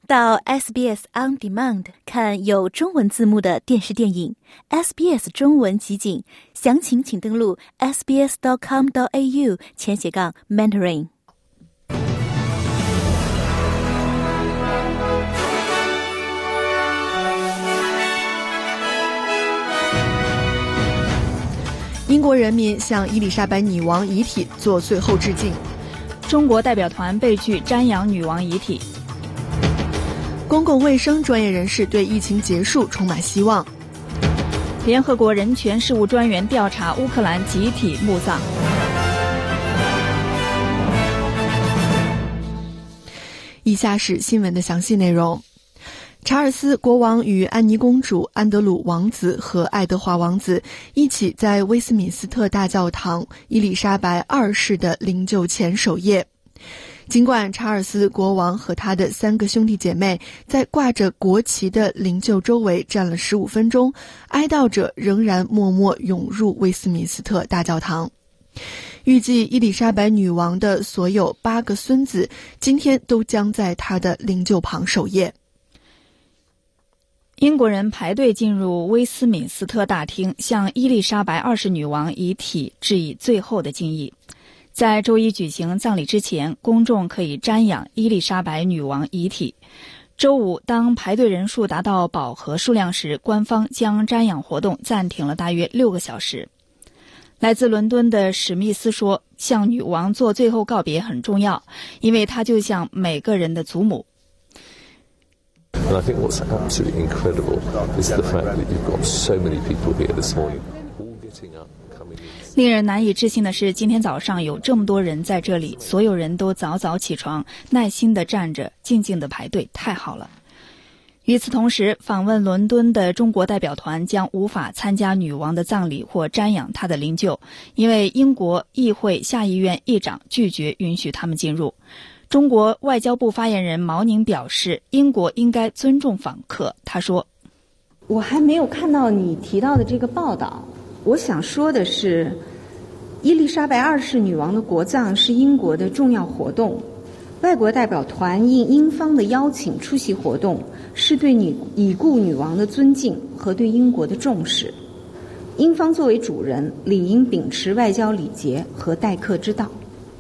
到 SBS On Demand 看有中文字幕的电视电影 SBS 中文集锦，详情请登录 sbs.com.au/Mandarin。 英国人民向伊丽莎白女王遗体做最后致敬。 中国代表团被拒瞻仰女王遗体。 公共卫生专业人士对疫情结束充满希望。 联合国人权事务专员调查乌克兰集体墓葬。 以下是新闻的详细内容。查尔斯国王与安妮公主、安德鲁王子和爱德华王子一起在威斯敏斯特大教堂伊丽莎白二世的灵柩前守夜。尽管查尔斯国王和他的3个兄弟姐妹在挂着国旗的灵柩周围站了15分钟，哀悼者仍然默默涌入威斯敏斯特大教堂。预计伊丽莎白女王的所有8个孙子今天都将在她的灵柩旁守夜。 英国人排队进入威斯敏斯特大厅，向伊丽莎白二世女王遗体致以最后的敬意。在周一举行葬礼之前，公众可以瞻仰伊丽莎白女王遗体。周五，当排队人数达到饱和数量时，官方将瞻仰活动暂停了大约6个小时。来自伦敦的史密斯说，向女王做最后告别很重要，因为她就像每个人的祖母。 And I think what's absolutely incredible is the fact that you've got so many people here this morning, all getting up and coming in. 令人难以置信的是，今天早上有这么多人在这里，所有人都早早起床，耐心地站着，静静地排队，太好了。与此同时，访问伦敦的中国代表团将无法参加女王的葬礼或瞻仰她的灵柩，因为英国议会下议院议长拒绝允许他们进入。中国外交部发言人毛宁表示，英国应该尊重访客。他说， 我还没有看到你提到的这个报道。我想说的是，伊丽莎白二世女王的国葬是英国的重要活动，外国代表团应英方的邀请出席活动，是对已故女王的尊敬和对英国的重视。英方作为主人，理应秉持外交礼节和待客之道。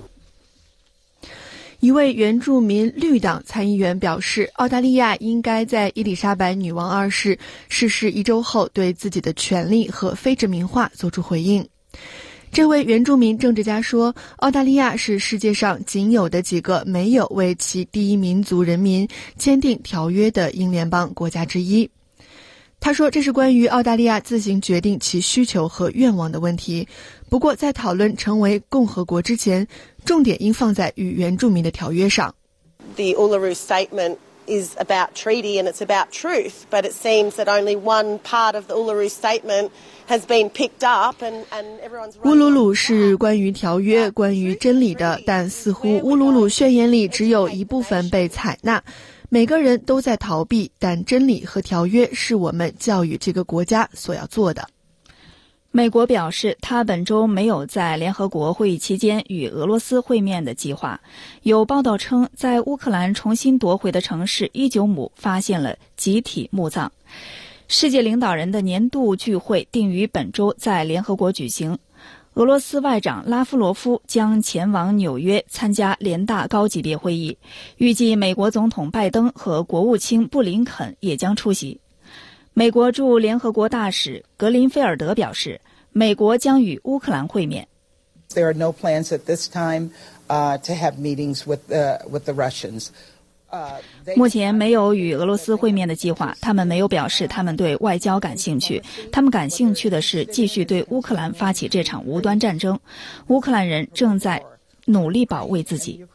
一位原住民绿党参议员表示，澳大利亚应该在伊丽莎白女王二世逝世1周后对自己的权利和非殖民化做出回应。这位原住民政治家说，澳大利亚是世界上仅有的几个没有为其第一民族人民签订条约的英联邦国家之一。他说，这是关于澳大利亚自行决定其需求和愿望的问题。不过，在讨论成为共和国之前，重点应放在与原住民的条约上。 The Uluru Statement is about treaty and it's about truth, but it seems that only one part of the Uluru Statement has been picked up and everyone's... 乌鲁鲁是关于条约、关于真理的，但似乎乌鲁鲁宣言里只有一部分被采纳。每个人都在逃避，但真理和条约是我们教育这个国家所要做的。 美国表示，他本周没有在联合国会议期间与俄罗斯会面的计划。有报道称，在乌克兰重新夺回的城市伊久姆发现了集体墓葬。世界领导人的年度聚会定于本周在联合国举行。俄罗斯外长拉夫罗夫将前往纽约参加联大高级别会议，预计美国总统拜登和国务卿布林肯也将出席。美国驻联合国大使格林菲尔德表示，美国将与乌克兰会面。 There are no plans at this time to have meetings with the Russians. 目前没有与俄罗斯会面的计划，他们没有表示他们对外交感兴趣，他们感兴趣的是继续对乌克兰发起这场无端战争。乌克兰人正在努力保卫自己。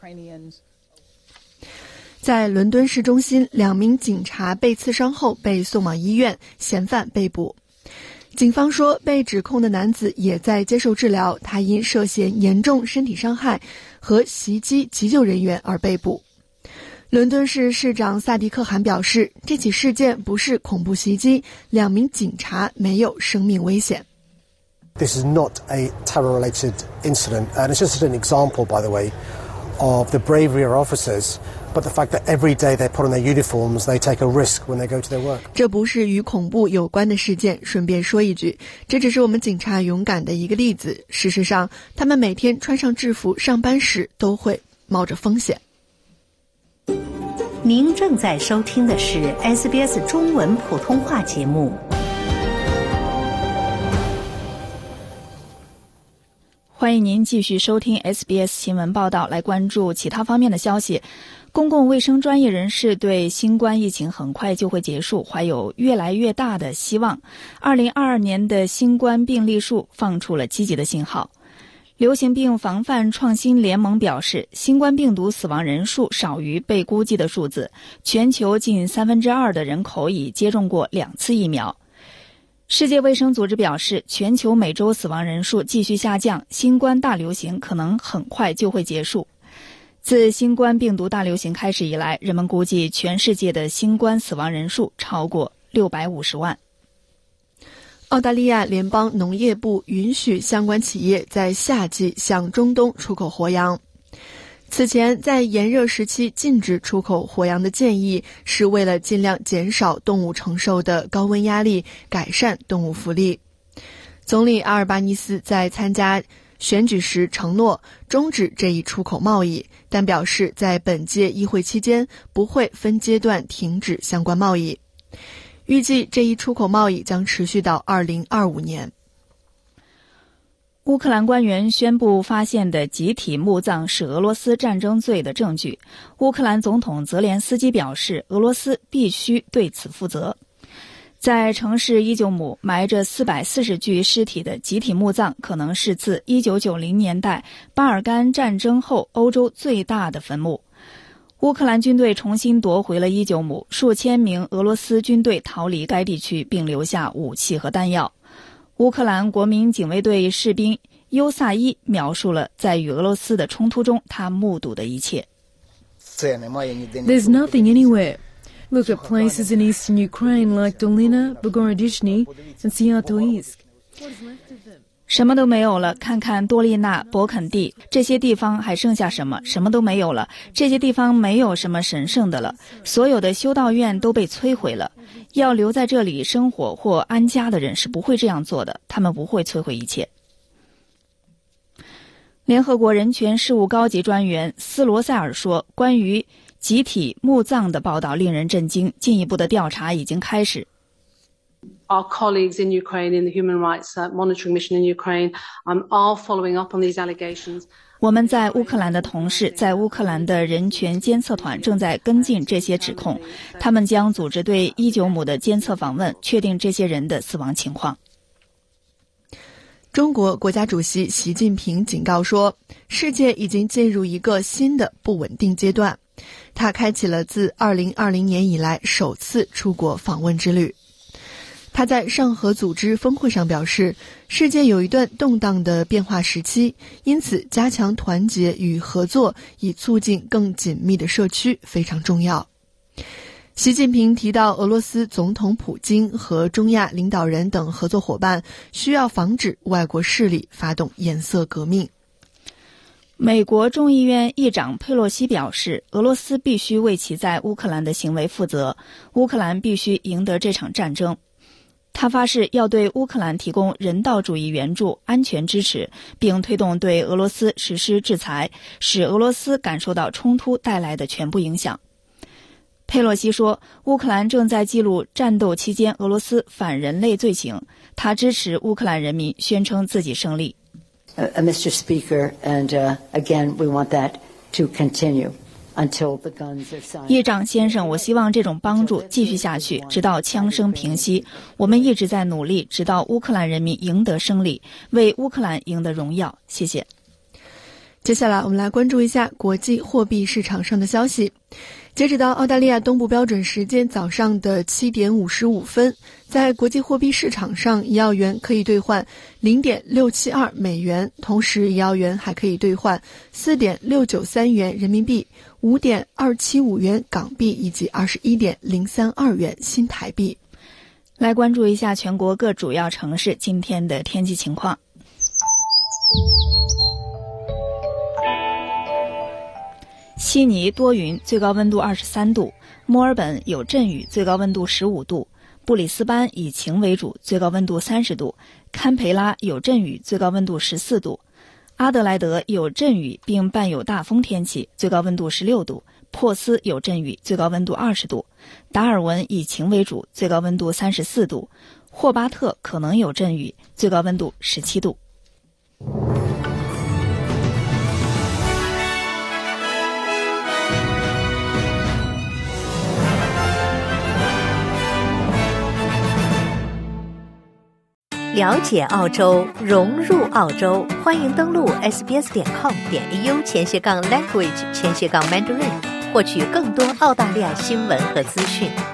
在伦敦市中心，2名警察被刺伤后被送往医院，嫌犯被捕。警方说，被指控的男子也在接受治疗，他因涉嫌严重身体伤害和袭击急救人员而被捕。伦敦市市长萨迪克汗表示，这起事件不是恐怖袭击，2名警察没有生命危险。 This is not a terror-related incident, and it's just an example, by the way, of the bravery of officers, but the fact that every day they put on their uniforms, they take a risk when they go to their work. 这不是与恐怖有关的事件，顺便说一句，这只是我们警察勇敢的一个例子。事实上，他们每天穿上制服上班时都会冒着风险。 您正在收听的是 SBS 中文普通话节目。 欢迎您继续收听 SBS 新闻报道，来关注其他方面的消息。公共卫生专业人士对新冠疫情很快就会结束怀有越来越大的希望。2022年的新冠病例数放出了积极的信号。流行病防范创新联盟表示，新冠病毒死亡人数少于被估计的数字，全球近2%的人口已接种过2次疫苗。世界卫生组织表示，全球每周死亡人数继续下降，新冠大流行可能很快就会结束。自新冠病毒大流行开始以来，人们估计全世界的新冠死亡人数超过650万。 澳大利亚联邦农业部允许相关企业在夏季向中东出口活羊。此前在炎热时期禁止出口活羊的建议是为了尽量减少动物承受的高温压力，改善动物福利。总理阿尔巴尼斯在参加选举时承诺终止这一出口贸易，但表示在本届议会期间不会分阶段停止相关贸易。预计这一出口贸易将持续到2025年。 乌克兰官员宣布发现的集体墓葬是俄罗斯战争罪的证据。乌克兰总统泽连斯基表示，俄罗斯必须对此负责。在城市伊久姆埋着440具尸体的集体墓葬，可能是自1990年代巴尔干战争后欧洲最大的坟墓。乌克兰军队重新夺回了伊久姆，数千名俄罗斯军队逃离该地区，并留下武器和弹药。乌克兰国民警卫队士兵尤萨伊描述了在与俄罗斯的冲突中他目睹的一切。 There's nothing anywhere. Look at places in eastern Ukraine like Dolina, Bogorodishny, and Sviatoysk. 什么都没有了，看看多利纳、博肯蒂，这些地方还剩下什么？什么都没有了，这些地方没有什么神圣的了，所有的修道院都被摧毁了。要留在这里生活或安家的人是不会这样做的，他们不会摧毁一切。联合国人权事务高级专员斯罗塞尔说，关于集体墓葬的报道令人震惊，进一步的调查已经开始。 Our colleagues in Ukraine, in the Human Rights Monitoring Mission in Ukraine, are following up on these allegations. 我们在乌克兰的同事，在乌克兰的人权监测团正在跟进这些指控，他们将组织对伊久姆的监测访问，确定这些人的死亡情况。 中国国家主席习近平警告说，世界已经进入一个新的不稳定阶段。他开启了自2020年以来首次出国访问之旅。他在上合组织峰会上表示，世界有一段动荡的变化时期，因此加强团结与合作，以促进更紧密的社区非常重要。习近平提到，俄罗斯总统普京和中亚领导人等合作伙伴需要防止外国势力发动颜色革命。 美国众议院议长佩洛西表示，俄罗斯必须为其在乌克兰的行为负责，乌克兰必须赢得这场战争。他发誓要对乌克兰提供人道主义援助、安全支持，并推动对俄罗斯实施制裁，使俄罗斯感受到冲突带来的全部影响。佩洛西说，乌克兰正在记录战斗期间俄罗斯反人类罪行，他支持乌克兰人民宣称自己胜利。 Mr. Speaker, and again, we want that to continue until the guns are silenced. 议长先生，我希望这种帮助继续下去，直到枪声平息。我们一直在努力，直到乌克兰人民赢得胜利，为乌克兰赢得荣耀。谢谢。 接下来我们来关注一下国际货币市场上的消息。截止到澳大利亚东部标准时间早上的7点55分，在国际货币市场上，1澳元可以兑换0.672美元，同时1澳元还可以兑换4.693元人民币、5.275元港币以及21.032元新台币。 来关注一下全国各主要城市今天的天气情况。 悉尼多云，最高温度23度；墨尔本有阵雨，最高温度15度；布里斯班以晴为主，最高温度30度；堪培拉有阵雨，最高温度14度；阿德莱德有阵雨并伴有大风天气，最高温度16度；珀斯有阵雨，最高温度20度；达尔文以晴为主，最高温度34度；霍巴特可能有阵雨，最高温度17度。 了解澳洲，融入澳洲，欢迎登录 sbs.com.au/language/Mandarin， 获取更多澳大利亚新闻和资讯。